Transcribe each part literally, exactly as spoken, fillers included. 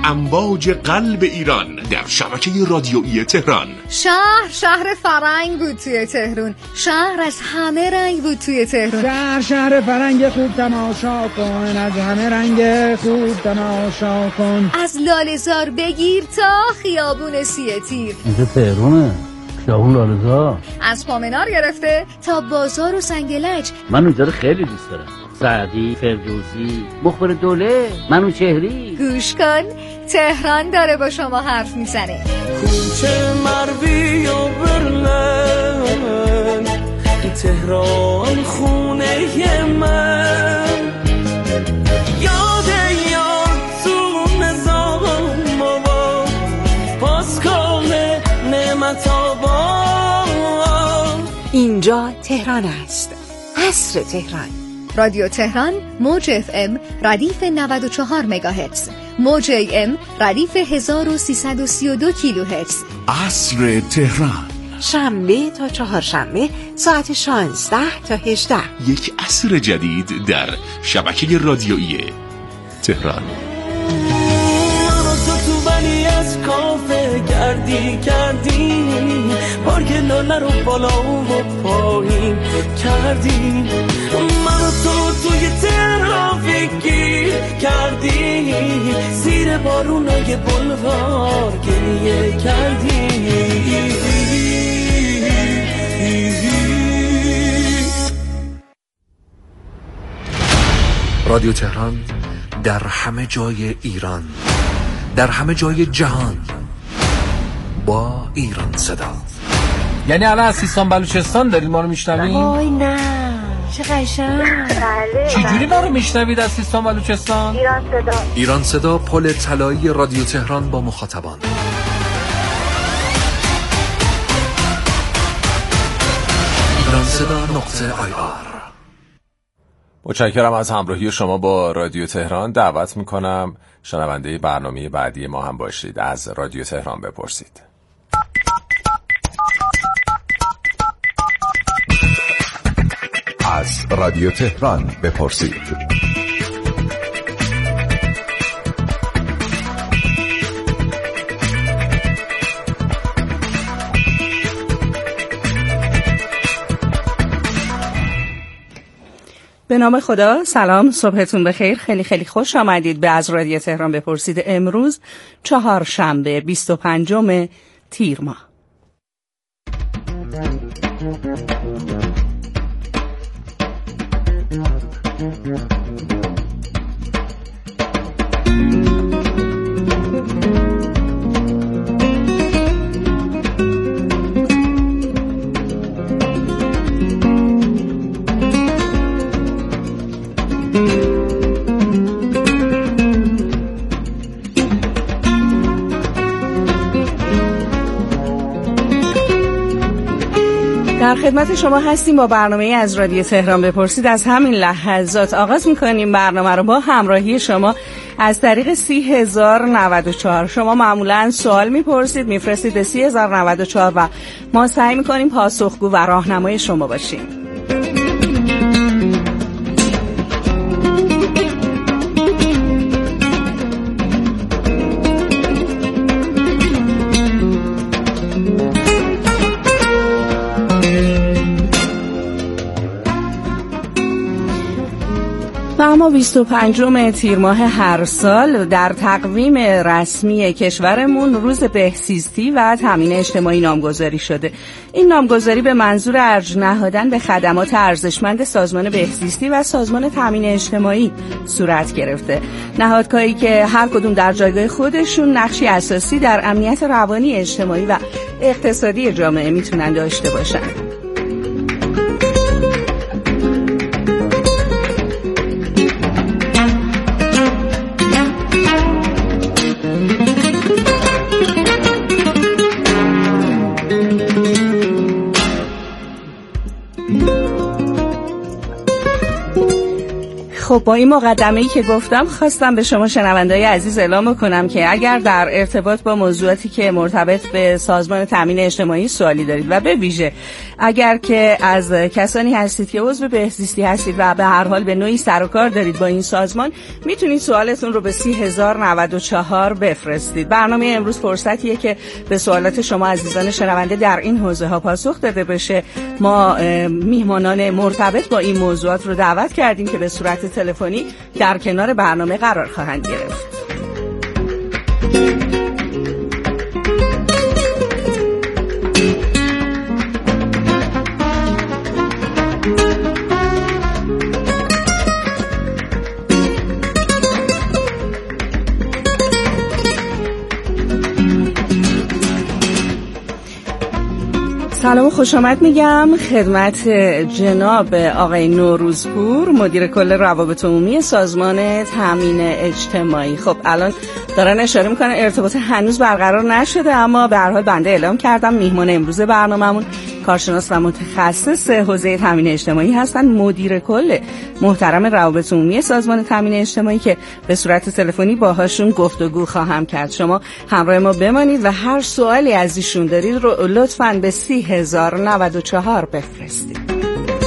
امواج قلب ایران در شبکه رادیویی تهران. شهر شهر فرنگ بود توی تهران، شهر از همه رنگ بود توی تهران. شهر شهر فرنگ خوب تماشا کن، از همه رنگ خوب تماشا کن. از لاله‌زار بگیر تا خیابون سیه تیر. اینجا تهرانه، خیابون لاله‌زار. از پامنار گرفته تا بازار و سنگلج. من اونجا رو خیلی دوست دارم. سعدی، فردوسی، مخبر دوله، منوچهری. گوش کن، تهران داره با شما حرف میزنه. کوچه مروی و برلن، تهران خونه من. یاد یاد تو نظام آباد، پاسکال نعمت آباد. اینجا تهران است، عصر تهران. رادیو تهران موج اف ام ردیف نود و چهار مگاهرتز، موج ای ام ردیف هزار و سیصد و سی و دو کیلوهرتز. عصر تهران، شنبه تا چهارشنبه ساعت شانزده تا هجده. یک عصر جدید در شبکه رادیویی تهران. ولی از کافه گردی کردی، پارک لاله رو بالا و پایین کردی. منو تو توی ترافیکی کردی، زیر بارونای بلوار گریه کردی. رادیو تهران در همه جای ایران، در همه جای جهان، با ایران صدا. یعنی الان از سیستان بلوچستان دارید ما رو میشنوید؟ وای نه، چه قشنگ. بله. چجوری ما رو میشنوید از سیستان بلوچستان؟ ایران صدا. ایران صدا، پل طلایی رادیو تهران با مخاطبان. ایران صدا نقطه آی آر. متشکرم از همراهی شما با رادیو تهران. دعوت میکنم شنونده برنامه بعدی ما هم باشید. از رادیو تهران بپرسید. از رادیو تهران بپرسید. به نام خدا، سلام، صبحتون بخیر. خیلی خیلی خوش آمدید به از رادیو تهران بپرسید. امروز چهارشنبه بیست و پنجم تیر ماه. در خدمت شما هستیم با برنامه از رادیو تهران بپرسید. از همین لحظات آغاز میکنیم برنامه رو با همراهی شما از طریق سی هزار و نود و چهار. شما معمولا سوال میپرسید، میفرستید به سی هزار و نود و چهار و ما سعی میکنیم پاسخگو و راهنمای شما باشیم. و اما بیست و پنجم تیر ماه هر سال در تقویم رسمی کشورمون روز بهزیستی و تامین اجتماعی نامگذاری شده. این نامگذاری به منظور ارج نهادن به خدمات ارزشمند سازمان بهزیستی و سازمان تامین اجتماعی صورت گرفته. نهادهایی که هر کدوم در جایگاه خودشون نقشی اساسی در امنیت روانی، اجتماعی و اقتصادی جامعه میتونن داشته باشن. خب با این مقدمه‌ای که گفتم خواستم به شما شنونده‌های عزیز اعلام کنم که اگر در ارتباط با موضوعاتی که مرتبط به سازمان تامین اجتماعی سوالی دارید و به ویژه اگر که از کسانی هستید که عضو بهزیستی هستید و به هر حال به نوعی سر و کار دارید با این سازمان، میتونید سوالتون رو به سی هزار و نود و چهار بفرستید. برنامه امروز فرصتیه که به سوالات شما عزیزان شنونده در این حوزه ها پاسخ داده بشه. ما میهمانان مرتبط با این موضوعات رو دعوت کردیم که به صورت تلفنی در کنار برنامه قرار خواهند گرفت. سلام و خوش آمد میگم خدمت جناب آقای نوروزپور، مدیر کل روابط عمومی سازمان تامین اجتماعی. خب الان دارن اشاره میکنن ارتباط هنوز برقرار نشده، اما به هر حال بنده اعلام کردم میهمان امروز برنامه‌مون کارشناس و متخصص حوزه تامین اجتماعی هستن، مدیر کل محترم روابط عمومی سازمان تامین اجتماعی که به صورت تلفنی باهاشون گفتگو خواهم کرد. شما همراه ما بمانید و هر سوالی از ایشون دارید رو لطفاً به سی هزار و نود و چهار بفرستید.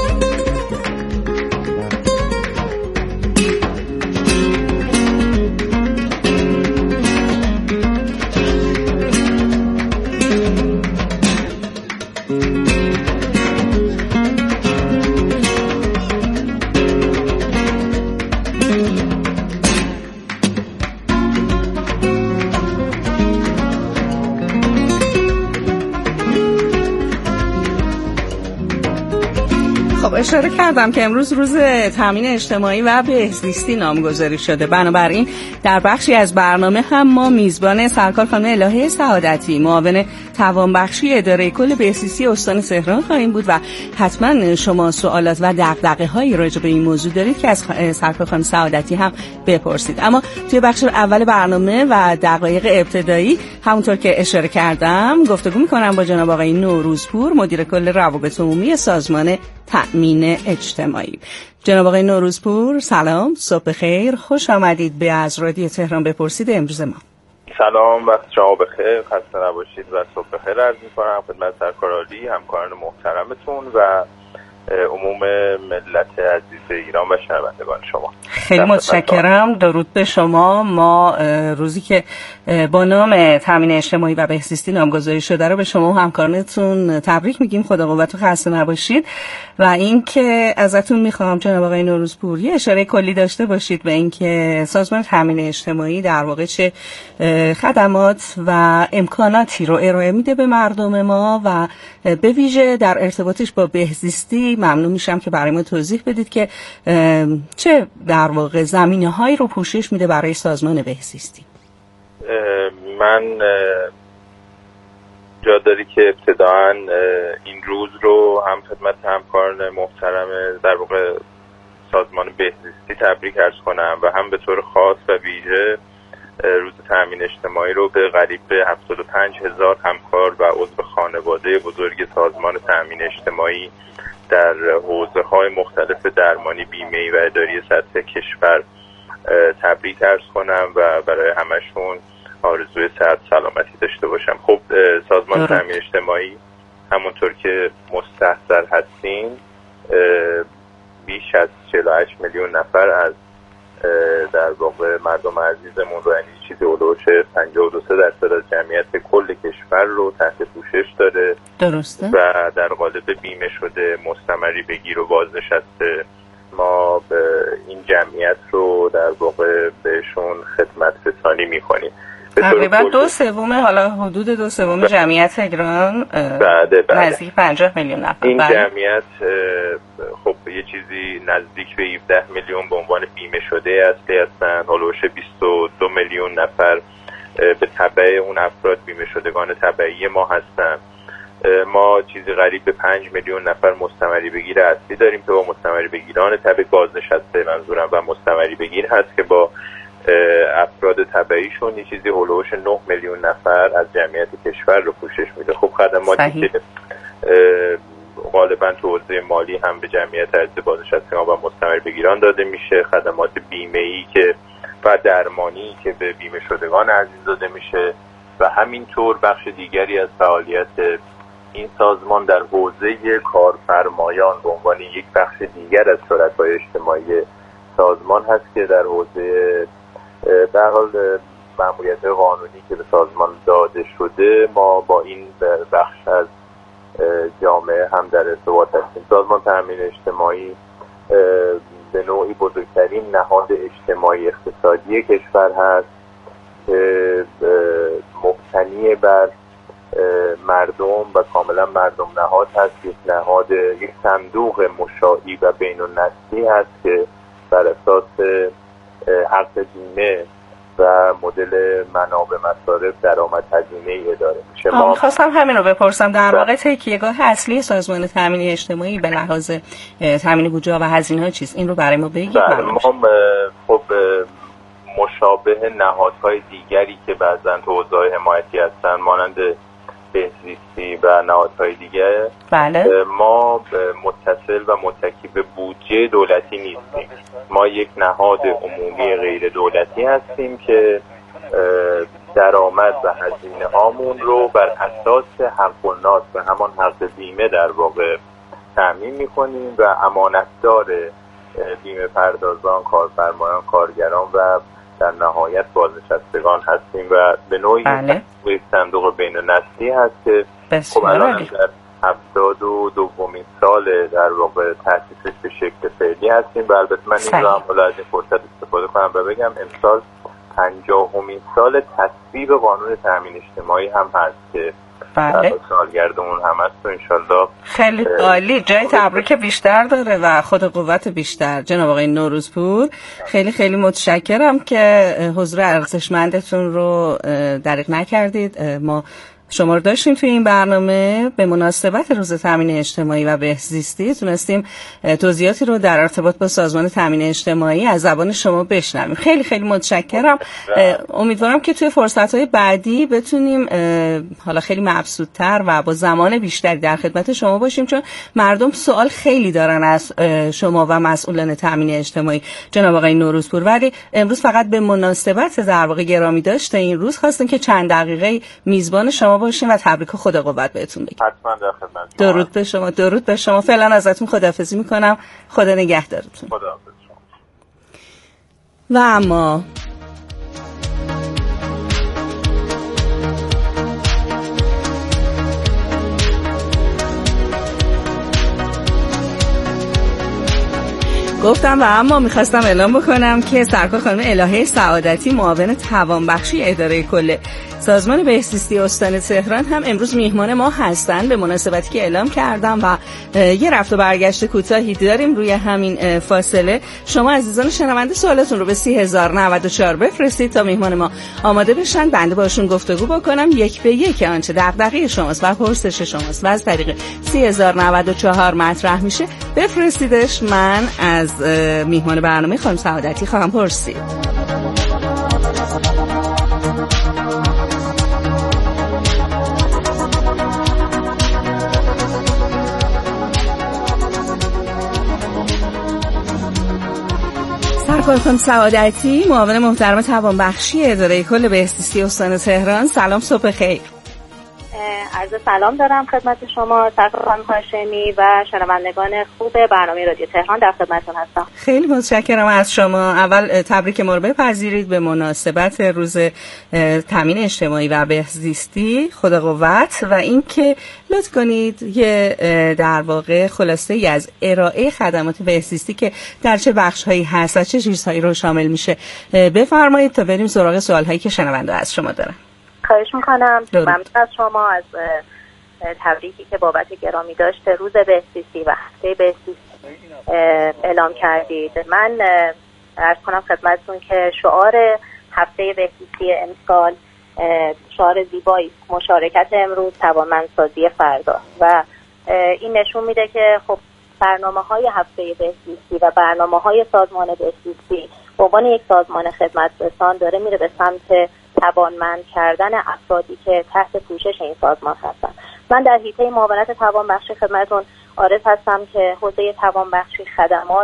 اشاره کردم که امروز روز تامین اجتماعی و بهزیستی نامگذاری شده. بنابراین در بخشی از برنامه هم ما میزبان سرکار خانم الهه سعادتی، معاون توانبخشی اداره کل بهزیستی استان تهران خواهیم بود و حتما شما سوالات و دغدغه‌هایی راجع به این موضوع دارید که از سرکار خانم سعادتی هم بپرسید. اما توی بخش اول برنامه و دقایق ابتدایی همونطور که اشاره کردم گفتگو می‌کنم با جناب آقای نوروزپور، مدیر کل روابط عمومی سازمان تامین اجتماعی. جناب آقای نوروزپور سلام، صبح بخیر، خوش آمدید به از رادیو تهران بپرسید امروز ما. سلام، وقت شما بخیر، خسته نباشید و صبح بخیر عرض می‌کنم خدمت سرکار عالی، همکاران محترمتون و عموم ملت عزیز ایران و شنوندگان شما. خیلی متشکرم، درود به شما. ما روزی که با نام تامین اجتماعی و بهزیستی نامگذاری شده رو به شما و همکارانتون تبریک میگیم، خدا قوت و خسته نباشید. و اینکه ازتون میخوام جناب آقای نوروزپور یه اشاره کلی داشته باشید به اینکه سازمان تامین اجتماعی در واقع چه خدمات و امکاناتی رو ارائه میده به مردم ما و به ویژه در ارتباطش با بهزیستی. ممنون میشم که برای ما توضیح بدید که چه در واقع زمینه‌هایی رو پوشش میده برای سازمان بهزیستی. من جا داری که ابتداً این روز رو هم خدمت همکاران محترم در واقع سازمان بهزیستی تبریک عرض کنم و هم به طور خاص و ویژه روز تامین اجتماعی رو به قریب هفتاد و پنج هزار همکار و عضو خانواده بزرگ سازمان تامین اجتماعی در حوزه‌های مختلف درمانی، بیمه‌ای و اداری سطح کشور تبریک عرض کنم و برای همشون آرزوی صحت سلامتی داشته باشم. خب سازمان تامین اجتماعی همونطور که مستحضر هستین بیش از چهل و هشت میلیون نفر از در واقع مردم عزیزمون رو، یعنی چیزی اولوش پنجاه و دو درصد از جمعیت کل کشور رو تحت پوشش داره. درسته. و در قالب بیمه شده، مستمری بگیر و بازنشسته ما این جمعیت رو در واقع بهشون خدمت رسانی می‌کنیم. تقریبا دو سوم حالا حدود دو سوم جمعیت ایران نزدیک پنجاه میلیون نفر. این جمعیت خب یه چیزی نزدیک به هفده میلیون به عنوان بیمه شده اصلی هستن، هلوش بیست و دو میلیون نفر به تبع اون افراد بیمه شدگان تبعی ما هستن. ما چیزی قریب به پنج میلیون نفر مستمری بگیر اصلی داریم که با مستمری بگیران تبع بازنشسته منظورم و مستمری بگیر هست که با افراد تبعیشون یه چیزی هلوش نه میلیون نفر از جمعیت کشور رو پوشش میده. خب خدماتی که غالبا تو حوزه مالی هم به جمعیت عزیز بازنشستگان و مستمر بگیران داده میشه، خدمات بیمه‌ای که و درمانی که به بیمه شدگان عزیز داده میشه و همینطور بخش دیگری از فعالیت این سازمان در حوزه کارفرمایان به عنوان یک بخش دیگر از شرکای اجتماعی سازمان هست که در حوزه به حال مأموریت قانونی که به سازمان داده شده ما با این بخش از جامعه هم در ارتباط هستیم. سازمان تأمین اجتماعی به نوعی بزرگترین نهاد اجتماعی اقتصادی کشور هست که مبتنی بر مردم و کاملا مردم نهاد هست. یک نهاد، یک صندوق مشاعی و بین النسلی هست که بر اساس حق بیمه و مدل منابع مصارف درآمد هزینه اداره میشه. ما خواستم همین رو بپرسم، در واقع تکیهگاه اصلی سازمان تامین اجتماعی به لحاظ تامین بودجه و هزینه ها چیست؟ این رو برای ما بگید. ما خب مشابه نهادهای دیگری که بعضا تو حوزه حمایتی هستن مانند بهزیستی و نهادهای دیگه، بله. ما متصل و متکی به بودجه دولتی نیستیم. ما یک نهاد عمومی غیر دولتی هستیم که درآمد و هزینه هامون رو بر اساس حق الناس و همان حق بیمه در واقع تامین میکنیم و امانتدار بیمه پردازان، کارفرمایان، کارگران و در نهایت بازنشستگان هستیم و به نوعی بله. یک صندوق بین النسلی هست که خب الان در هفتاد و دومین سال در واقع تأسیسش به شکل فعلی هستیم و البته من این رو هم حالا از این فرصت استفاده کنم و بگم امسال پنجاهمین سال تصویب قانون تأمین اجتماعی هم هست که بله. سالگردمون هم هست و انشالله خیلی عالی، جای تبریک بیشتر داره و خود قوت بیشتر. جناب آقای نوروزپور خیلی خیلی متشکرم که حضور ارزشمندتون رو دریغ نکردید. ما شما رو داشتیم توی این برنامه به مناسبت روز تامین اجتماعی و بهزیستی، تونستیم توضیحاتی رو در ارتباط با سازمان تامین اجتماعی از زبان شما بشنویم. خیلی خیلی متشکرم. امیدوارم که توی فرصت‌های بعدی بتونیم حالا خیلی مبسوط‌تر و با زمان بیشتری در خدمت شما باشیم، چون مردم سوال خیلی دارن از شما و مسئولان تامین اجتماعی جناب آقای نوروزپور، ولی امروز فقط به مناسبت در واقع گرامی داشته این روز خواستیم که چند دقیقه میزبان شما باشیم و تبریک و خدا قوت بهتون بگیم. حتما در خدمت. درود به شما. درود به شما. فعلا ازتون خداحافظی میکنم. خدا نگهدارتون. خداحافظ. و اما گفتم و اما میخواستم اعلام بکنم که سرکار خانم الهه سعادتی معاون توانبخشی اداره کل سازمان بهزیستی استان تهران هم امروز میهمان ما هستن، به مناسبتی که اعلام کردم و یه رفت و برگشت کوتاهی داریم روی همین فاصله. شما عزیزان شنونده سوالاتون رو به سی هزار و نود و چهار بفرستید تا میهمان ما آماده بشن، بنده باشون گفتگو بکنم، یک به یک آنچه دغدغه شماست و پرسش شماست و از طریق سی هزار و نود و چهار مطرح میشه بفرستیدش. من از میهمان برنامه خانم سعادتی خواهم پرسید. سرکار خانم سعادتی معاون محترم توانبخشی اداره کل بهزیستی استان تهران، سلام، صبح خیر. عرض سلام دارم خدمت شما سرکار خانم هاشمی و شنوندگان خوب برنامه رادیو تهران، در خدمتتون هستم. خیلی متشکرم از شما. اول تبریک ما رو بپذیرید به مناسبت روز تامین اجتماعی و بهزیستی، خدا قوت، و اینکه لطف کنید یه در واقع خلاصه ای از ارائه خدمات بهزیستی که در چه بخش‌هایی هست و چه چیزهایی رو شامل میشه بفرمایید تا بریم سراغ سوال‌هایی که شنونده از شما دارن. خواهش میکنم. ممنون از شما از تبریکی که بابت گرامی داشته روز بهزیستی و هفته بهزیستی اعلام کردید. من عرض کنم خدمتتون که شعار هفته بهزیستی امسال شعار زیبایی، مشارکت امروز توانمندسازی فردا، و این نشون میده که خب برنامه‌های هفته بهزیستی و برنامه‌های سازمان بهزیستی به عنوان یک سازمان خدمترسان داره میره به سمت توانمند کردن افرادی که تحت پوشش این سازمان هستن. من در حیطه معاونت توانبخشی خدمتتون عارف هستم که حوزه توانبخشی خدمات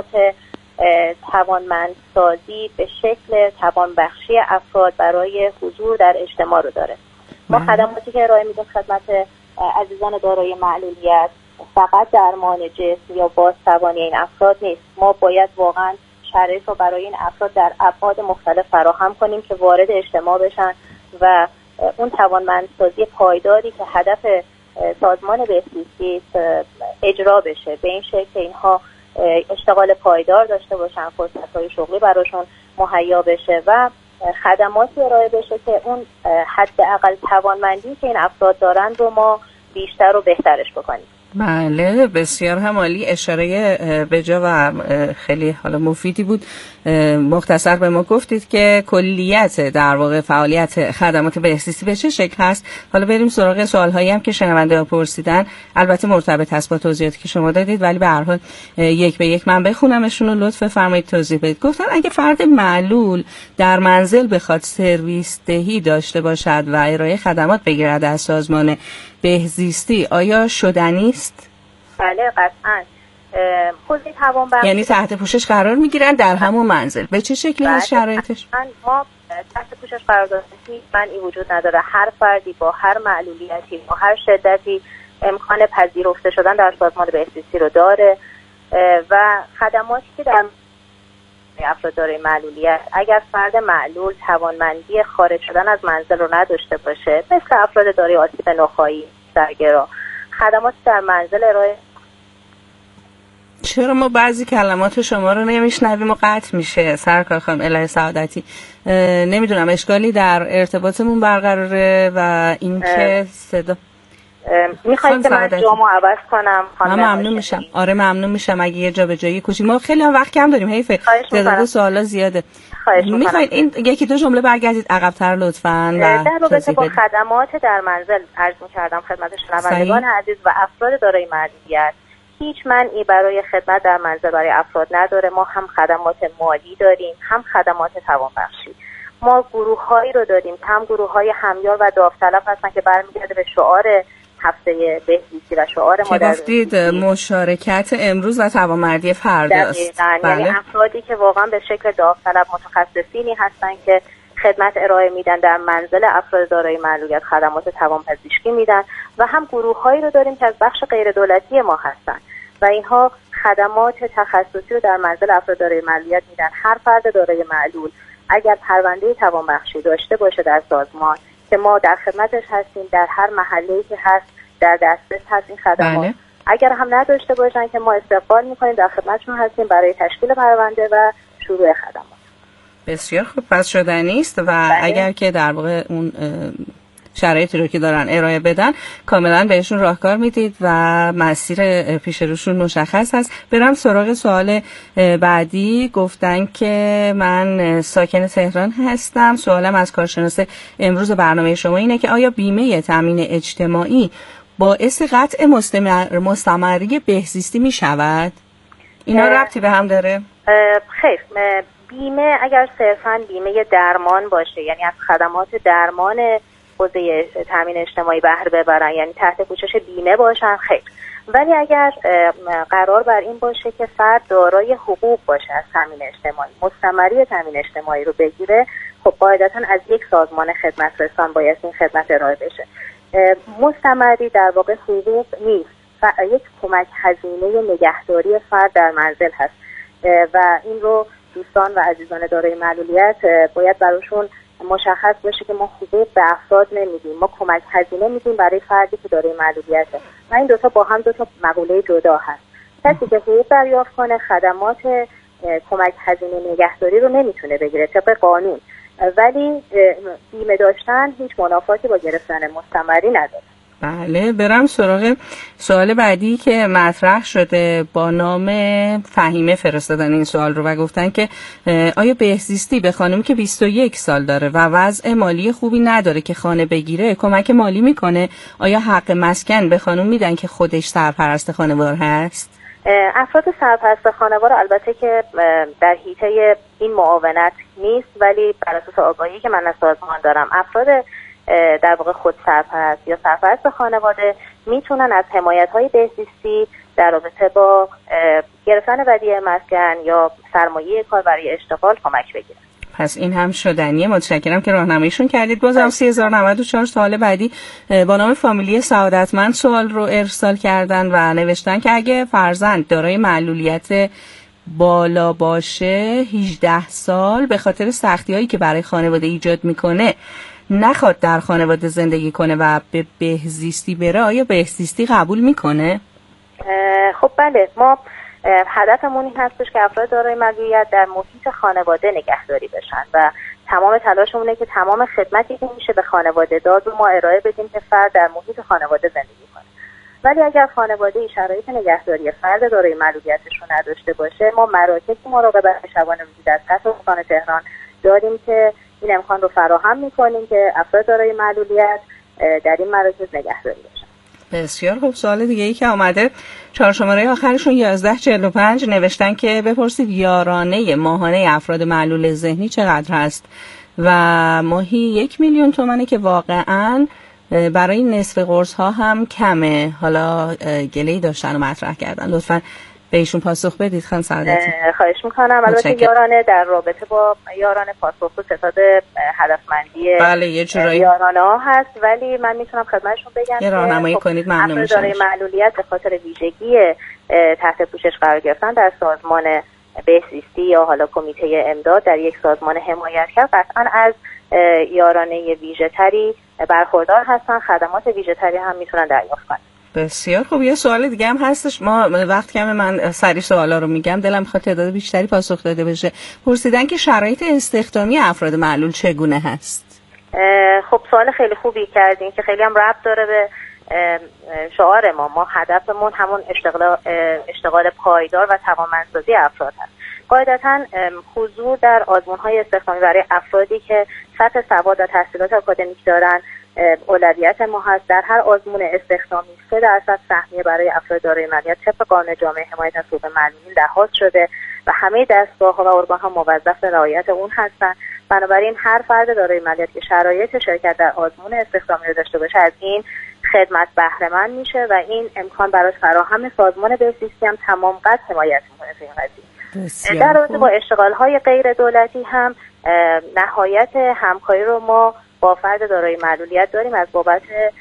توانمندسازی به شکل توانبخشی افراد برای حضور در اجتماع رو داره. ما خدماتی که ارائه میدیم خدمت عزیزان دارای معلولیت فقط درمان جسم یا بازتوانی این افراد نیست. ما باید واقعا شرایط رو برای این افراد در ابعاد مختلف فراهم کنیم که وارد اجتماع بشن و اون توانمندسازی پایداری که هدف سازمان بهزیستی اجرا بشه، به این شکل که اینها اشتغال پایدار داشته باشن، فرصت‌های شغلی براشون مهیا بشه و خدماتی ارائه بشه که اون حداقل توانمندی که این افراد دارن رو ما بیشتر و بهترش بکنیم. بله، بسیار هم عالی. اشاره بجا و خیلی حالا مفیدی بود. مختصر به ما گفتید که کلیت در واقع فعالیت خدمات بهزیستی به چه شکل هست. حالا بریم سراغ سوال‌هایی هم که شنونده ها پرسیدن، البته مرتبط هست با توضیحاتی که شما دادید، ولی به هر حال یک به یک من بخونمشون و لطف فرمایید توضیح بدید. گفتن اگه فرد معلول در منزل بخواد سرویس دهی داشته باشد و ارائه خدمات بگیرد از سازمان بهزیستی، آیا شدنی است؟ بله قطعاً. حوزه توانبخشی یعنی تحت پوشش قرار میگیرن در همون منزل. به چه شکلی هست شرایطش؟ ما تحت پوشش قرار دادیم، منعی وجود نداره. هر فردی با هر معلولیتی، با هر شدتی امکان پذیرفته شدن در سازمان بهزیستی رو داره و خدماتی که در افراد دارای معلولیت، اگر فرد معلول توانمندی خارج شدن از منزل رو نداشته باشه، مثل افراد دارای آسیب نخاعی، سرگرا، خدمات در منزل ارائه. چرا ما بعضی کلمات شما رو نمیشنویم و قطع میشه سرکار خانم الهه سعادتی؟ نمیدونم اشکالی در ارتباطمون برقراره و اینکه صدا میخواید که من جامو عوض کنم؟ من ممنون میشم. آره ممنون میشم اگه یه جا به جایی کوچیک. ما خیلی هم وقت کم داریم، حیفه تعداد سوالا زیاده. میخواید این یکی دو جمله برگردید عقب‌تر لطفاً و در رابطه با خدمات در منزل عرض می‌کردم خدمت شنوندگان عزیز و افراد دارای معلولیت، هیچ منعی برای خدمت در منزل برای افراد نداره. ما هم خدمات مالی داریم، هم خدمات توانبخشی. ما گروه‌هایی رو داریم، هم گروه‌های همیار و داوطلب هستن که برمیگرده به شعار هفته بهزیستی و شعار ما در گفتید مشارکت امروز و توانمندی فرداست. بله. یعنی افرادی که واقعا به شکل داوطلب متخصصینی هستن که خدمت ارائه میدن در منزل افراد دارای معلولیت، خدمات توانپزشکی میدن و هم گروه‌هایی رو داریم که از بخش غیر دولتی ما هستن و اینها خدمات تخصصی رو در منزل افراد دارای معلولیت میدن. هر فرد دارای معلول اگر پرونده توانبخشی داشته باشه در سازمان که ما در خدمتش هستیم، در هر محله‌ای که هست در دسترس هست این خدمات. بله. اگر هم نداشته باشن که ما استقبال میکنیم، در خدمتشون هستیم برای تشکیل پرونده و شروع خدمات. بسیار خوب، پس شدنی است و بله. اگر که در واقع اون شرایطی رو که دارن ارائه بدن کاملا بهشون راهکار میدید و مسیر پیش روشون مشخص هست. برم سراغ سوال بعدی. گفتن که من ساکن تهران هستم، سوالم از کارشناس امروز برنامه شما اینه که آیا بیمه تامین اجتماعی باعث قطع مستمر مستمری بهزیستی می شود؟ اینا ربطی به هم داره؟ خیر، بیمه اگر صرفاً بیمه درمان باشه، یعنی از خدمات درمان حوزه تامین اجتماعی بهره ببرن، یعنی تحت پوشش بیمه باشن، خیر. ولی اگر قرار بر این باشه که فرد دارای حقوق باشه از تامین اجتماعی، مستمری تامین اجتماعی رو بگیره، خب قاعدتاً از یک سازمان خدمت رسان باید این خدمت ارائه بشه. مستمری در واقع حقوق نیست، یک کمک هزینه نگهداری فرد در منزل هست و این رو دوستان و عزیزان دارای معلولیت باید براشون مشخص باشه که ما حقوق به افراد نمیدیم، ما کمک هزینه میدیم برای فردی که دارای معلولیته و این دوتا با هم دوتا مقوله جدا هست. کسی که حقوق دریافت کنه خدمات کمک هزینه نگهداری رو نمیتونه بگیره طبق قانون، ولی بیمه داشتن هیچ منافاتی با گرفتن مستمری نداره. بله، برم سراغ سوال بعدی که مطرح شده. با نام فهیمه فرستادن این سوال رو و گفتن که آیا بهزیستی به خانمی که بیست و یک سال داره و وضع مالی خوبی نداره که خانه بگیره کمک مالی میکنه؟ آیا حق مسکن به خانم میدن که خودش سرپرست خانوار هست؟ افراد سرپرست خانوار البته که در حیطه این معاونت نیست، ولی بر اساس آگاهی که من از سازمان دارم افراد در واقع خود سرپرست یا سرپرست خانواده میتونن از حمایت‌های بهزیستی در رابطه با گرفتن ودیعه مسکن یا سرمایه کار برای اشتغال کمک بگیرن. پس این هم شدنیه. متشکرم که راهنماییشون کردید. بازم سه هزار و نود و چهار سوال بعدی با نام فامیلی سعادتمند سوال رو ارسال کردن و نوشتن که اگه فرزند دارای معلولیت بالا باشه هجده سال به خاطر سختی‌هایی که برای خانواده ایجاد میکنه نخواد در خانواده زندگی کنه و به بهزیستی بره، آیا بهزیستی قبول میکنه؟ خب بله، ما هدفمون این هستش که افراد دارای معلولیت در محیط خانواده نگهداری بشن و تمام تلاشمونه که تمام خدمتی که میشه به خانواده داد و ما ارائه بدیم که فرد در محیط خانواده زندگی کنه. ولی اگر خانواده ای شرایط نگهداری فرد دارای معلولیتش رو نداشته باشه، ما مراکز مراقبت شبانه روزی در سطح استان تهران داریم که این امکان رو فراهم میکنیم که افراد دارای معلولیت در این مراکز نگهداری بشن. بسیار خوب. سوال دیگه ای که آمده چهار شماره آخرشون یازده چهل و پنج نوشتن که بپرسید یارانه ماهانه افراد معلول ذهنی چقدر هست و ماهی یک میلیون تومنه که واقعاً برای نصف قرص ها هم کمه. حالا گله‌ای داشتن و مطرح کردن، لطفاً به ایشون پاسخ بدید خانم سعادتی. خواهش میکنم. البته یارانه در رابطه با یارانه پاسخ و ستاد هدفمندی بله یه جورایی یارانه ها هست، ولی من میتونم خدمتشون بگم یه راهنمایی خب کنید ممنون میشم. افراد دارای معلولیت به خاطر ویژگی تحت پوشش قرار گرفتن در سازمان بهزیستی یا حالا کمیته امداد در یک سازمان حمایتگر قطعا از یارانه ویژه تری برخوردار هستن، خدمات ویژه تری هم میتونن دریافت کنن. بسیار خوب. یه سوال دیگه هم هستش، ما وقت کمه، من سریع سوالا رو میگم، دلم میخواد تعداد بیشتری پاسخ داده بشه. پرسیدن که شرایط استخدامی افراد معلول چگونه هست؟ خب سوال خیلی خوبی کردین که خیلی هم ربط داره به شعار ما. ما هدفمون همون اشتغال اشتغال پایدار و توانمندسازی افراد هست. قاعدتاً حضور در آزمون‌های استخدامی برای افرادی که سطح سواد و تحصیلات آکادمیک دارن اولویت ما هست. در هر آزمون استخدامی سه درصد سهمیه برای افراد دارای معلولیت طبق قانون جامعه حمایت از حقوق معلولین لحاظ شده و همه دستگاه‌ها و ارگان‌ها موظف به رعایت اون هستن. بنابراین هر فرد دارای معلولیت که شرایط شرکت در آزمون استخدامی رو داشته باشه از این خدمت بهره مند میشه و این امکان براش فراهم سازمان بهزیستی هم تمام قد حمایت می‌کنه تو این قضیه. در رابطه با اشتغال‌های غیر دولتی هم نهایت همکاری رو ما با فرد دارای معلولیت داریم از بابت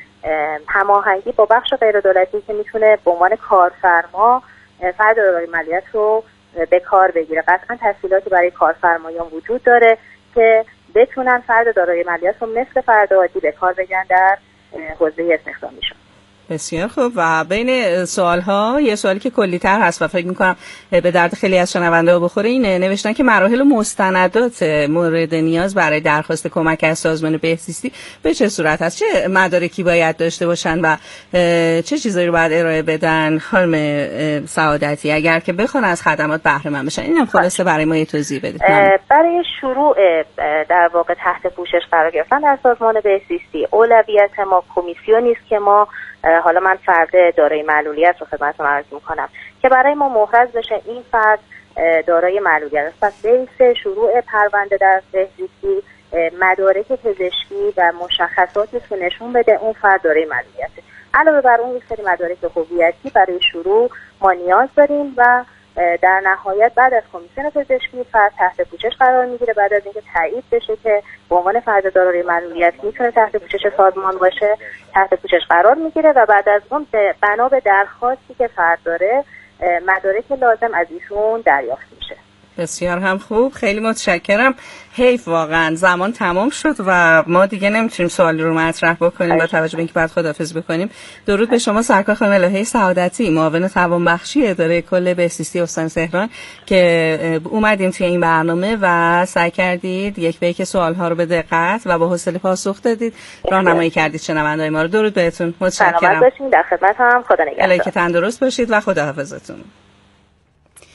هماهنگی با بخش غیر دولتی که میتونه به عنوان کارفرما فرد دارای معلولیت رو به کار بگیره. قطعا تسهیلاتی برای کارفرمایان وجود داره که بتونن فرد دارای معلولیت رو مثل فرد عادی به کار بگیرن در حوزه استخدامیشون. بسیار خوب. و بین سوال‌ها یه سوالی که کلی‌تر هست و فکر می‌کنم به درد خیلی از شنونده‌ها بخوره اینه، نوشتن که مراحل و مستندات مورد نیاز برای درخواست کمک از سازمان بهزیستی به چه صورت هست؟ چه مدارکی باید داشته باشن و چه چیزایی رو باید ارائه بدن خانم سعادتی اگر که بخوان از خدمات بهره مند بشن؟ اینم خلاصه برای ما یه توضیح بدید. برای شروع در واقع تحت پوشش قرار گرفتن در سازمان بهزیستی اولویت ما کمیسیونی است که ما حالا من فرد دارای معلولیت رو خدمتتون عرض می‌کنم که برای ما محرز بشه این فرد دارای معلولیت است. پس بیس شروع پرونده در بهزیستی مدارک پزشکی و مشخصاتی که نشون بده اون فرد دارای معلولیته. علاوه بر اون یک سری مدارک هویتی برای شروع ما نیاز داریم و در نهایت بعد از کمیسیون پزشکی فرد تحت پوشش قرار میگیره. بعد از اینکه تایید بشه که به عنوان فرد دارای معلولیت میتونه تحت پوشش سازمان باشه تحت پوشش قرار میگیره و بعد از اون بنا به درخواستی که فرد داره مدارک لازم از ایشون دریافت میشه. بسیار هم خوب، خیلی متشکرم. حیف واقعا زمان تمام شد و ما دیگه نمیتونیم سوالی رو مطرح بکنیم با توجه به اینکه بعد خداحافظی بکنیم. درود به شما سرکار خانم الهه سعادتی، معاون توانبخشی اداره کل بهزیستی استان تهران که اومدیم توی این برنامه و سعی کردید یک به یک سوال‌ها رو به دقت و با حوصله پاسخ دادید، راهنمایی کردید شنونده‌های ما رو. درود بهتون، متشکرم. سلامت باشین، در خدمتم، خدا نگهدار. الهی که تندرست باشید و خداحافظتون.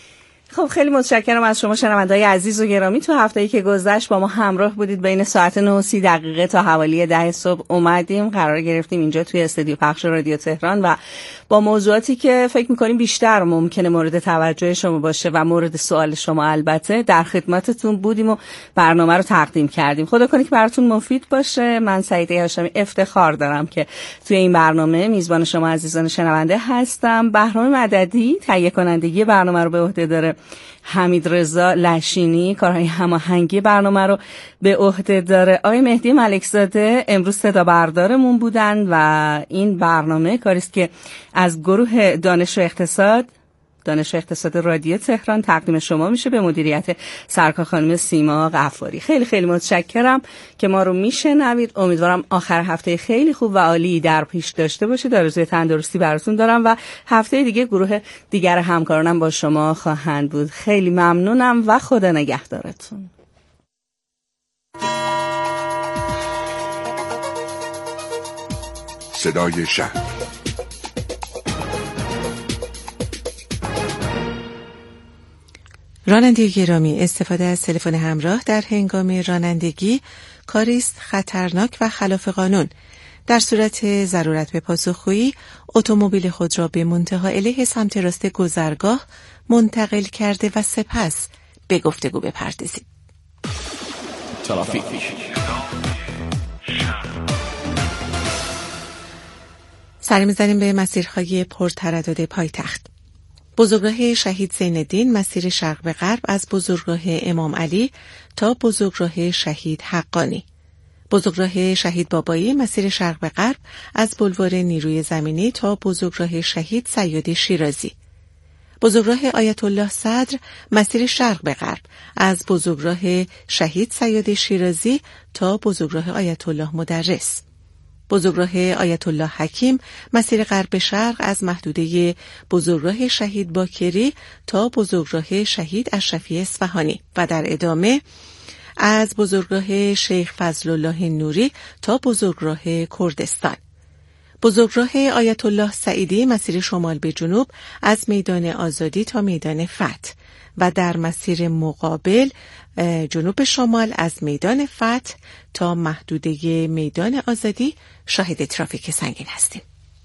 خب خیلی متشکرم از شما شنونده‌های عزیز و گرامی. تو هفته‌ای که گذشت با ما همراه بودید. بین ساعت نه و سی دقیقه تا حوالی ده صبح اومدیم، قرار گرفتیم اینجا توی استودیو پخش رادیو تهران و با موضوعاتی که فکر می‌کنیم بیشتر ممکنه مورد توجه شما باشه و مورد سوال شما البته در خدمتتون بودیم و برنامه رو تقدیم کردیم. خدا کنه که براتون مفید باشه. من سعیده هاشمی افتخار دارم که توی این برنامه میزبان شما عزیزان شنونده هستم. بهرام مددی تهیه کنندگی برنامه رو به عهده داره. حمید رضا لشینی کارهای هماهنگی برنامه رو به عهده داره. آقای مهدی ملکزاده امروز صدا بردارمون بودن و این برنامه کاری است که از گروه دانش و اقتصاد دانش و اقتصاد رادیو تهران تقدیم شما میشه به مدیریت سرکار خانم سیما غفاری. خیلی خیلی متشکرم که ما رو میشنوید. امیدوارم آخر هفته خیلی خوب و عالی در پیش داشته باشید. آرزوی تندرستی براتون دارم و هفته دیگه گروه دیگر همکارانم با شما خواهند بود. خیلی ممنونم و خدا نگهدارتون. صدای شهر. راننده گرامی، استفاده از تلفن همراه در هنگام رانندگی کاری است خطرناک و خلاف قانون. در صورت ضرورت به پاسخگویی اتومبیل خود را به منتهی علیه سمت راست گذرگاه منتقل کرده و سپس به گفتگو بپردازید. ترافیک. سری می‌زنیم به مسیرهای پرتردد پایتخت. بزرگراه شهید زیندین مسیر شرق به غرب از بزرگراه امام علی تا بزرگراه شهید حقانی. بزرگراه شهید بابایی مسیر شرق به غرب از بلوار نیروی زمینی تا بزرگراه شهید سیاد شیرازی. بزرگراه آیت الله صدر مسیر شرق به غرب از بزرگراه شهید سیاد شیرازی تا بزرگراه آیت الله مدرس. بزرگراه آیت الله حکیم مسیر غرب به شرق از محدوده بزرگراه شهید باکری تا بزرگراه شهید اشرفی اصفهانی و در ادامه از بزرگراه شیخ فضل الله نوری تا بزرگراه کردستان. بزرگراه آیت الله سعیدی مسیر شمال به جنوب از میدان آزادی تا میدان فتح و در مسیر مقابل جنوب شمال از میدان فتح تا محدوده میدان آزادی شاهد ترافیک سنگین هستیم.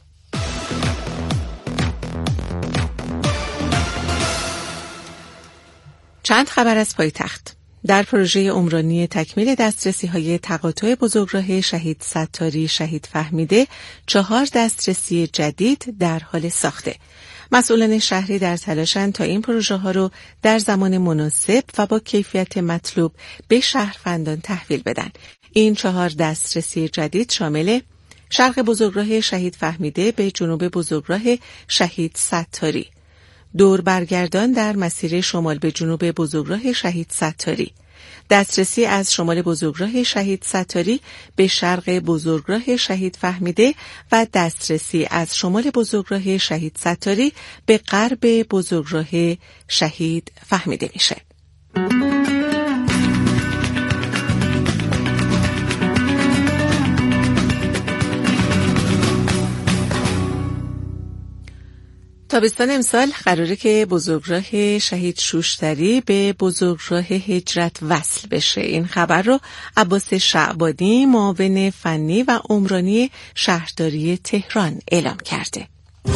چند خبر از پایتخت. در پروژه عمرانی تکمیل دسترسی‌های تقاطع بزرگراه شهید ستاری شهید فهمیده چهار دسترسی جدید در حال ساخته. مسئولان شهری در تلاشند تا این پروژه ها رو در زمان مناسب و با کیفیت مطلوب به شهروندان تحویل بدن. این چهار دسترسی جدید شامل شرق بزرگراه شهید فهمیده به جنوب بزرگراه شهید ستاری، دور برگردان در مسیر شمال به جنوب بزرگراه شهید ستاری، دسترسی از شمال بزرگراه شهید ستاری به شرق بزرگراه شهید فهمیده و دسترسی از شمال بزرگراه شهید ستاری به غرب بزرگراه شهید فهمیده میشه. تابستان امسال قراره که بزرگراه شهید شوشتری به بزرگراه هجرت وصل بشه. این خبر رو عباس شعبانی معاون فنی و عمرانی شهرداری تهران اعلام کرده.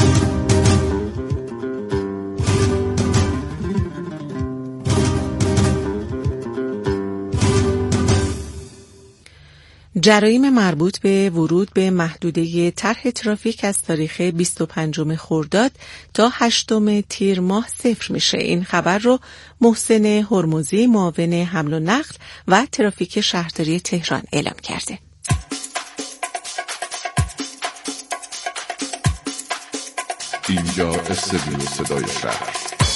جرایم مربوط به ورود به محدوده طرح ترافیک از تاریخ بیست و پنجم خرداد تا هشتم تیر ماه صفر میشه. این خبر رو محسن هرمزی معاون حمل و نقل و ترافیک شهرداری تهران اعلام کرده. اینجا استودیو صدای شهر.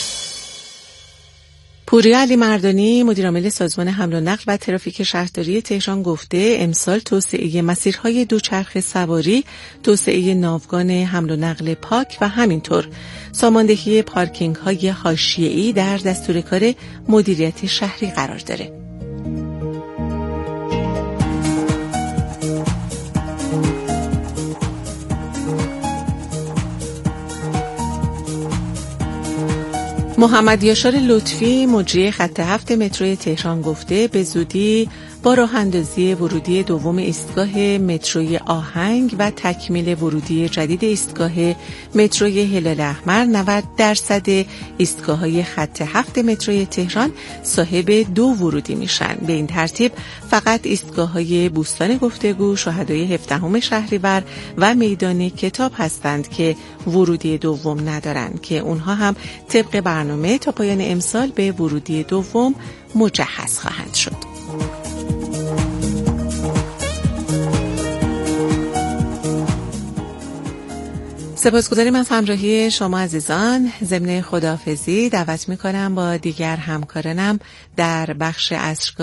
پوریا علی مردانی مدیر عامل سازمان حمل و نقل و ترافیک شهرداری تهران گفته امسال توسعه مسیرهای دوچرخه سواری، توسعه ناوگان حمل و نقل پاک و همینطور ساماندهی پارکینگ های حاشیه‌ای در دستور کار مدیریت شهری قرار داره. محمد یاشار لطفی مجری خط هفت متروی تهران گفته به زودی با راه اندازی ورودی دوم ایستگاه متروی آهنگ و تکمیل ورودی جدید ایستگاه متروی هلال احمر نود درصد ایستگاه‌های خط هفت متروی تهران صاحب دو ورودی میشن. به این ترتیب فقط ایستگاه‌های بوستان گفتگو، شهدای هفدهم شهریور و میدان کتاب هستند که ورودی دوم ندارند که اونها هم طبق برنامه تا پایان امسال به ورودی دوم مجهز خواهند شد. سپاسگزاریم از همراهی شما عزیزان. ضمن خداحافظی دعوت می‌کنم با دیگر همکارانم در بخش عصر